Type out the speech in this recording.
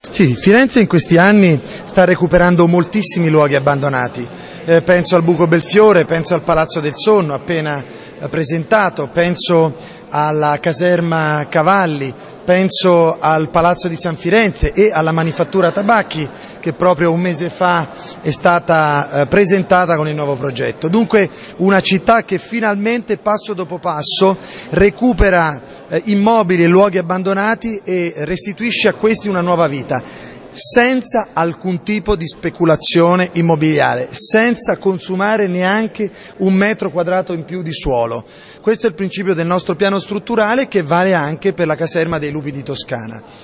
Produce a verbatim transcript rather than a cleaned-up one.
Sì, Firenze in questi anni sta recuperando moltissimi luoghi abbandonati, eh, penso al Buco Belfiore, penso al Palazzo del Sonno appena eh, presentato, penso alla caserma Cavalli, penso al Palazzo di San Firenze e alla Manifattura Tabacchi che proprio un mese fa è stata eh, presentata con il nuovo progetto. Dunque una città che finalmente passo dopo passo recupera eh, immobili e luoghi abbandonati e restituisce a questi una nuova vita, senza alcun tipo di speculazione immobiliare, senza consumare neanche un metro quadrato in più di suolo. Questo è il principio del nostro piano strutturale che vale anche per la caserma dei Lupi di Toscana.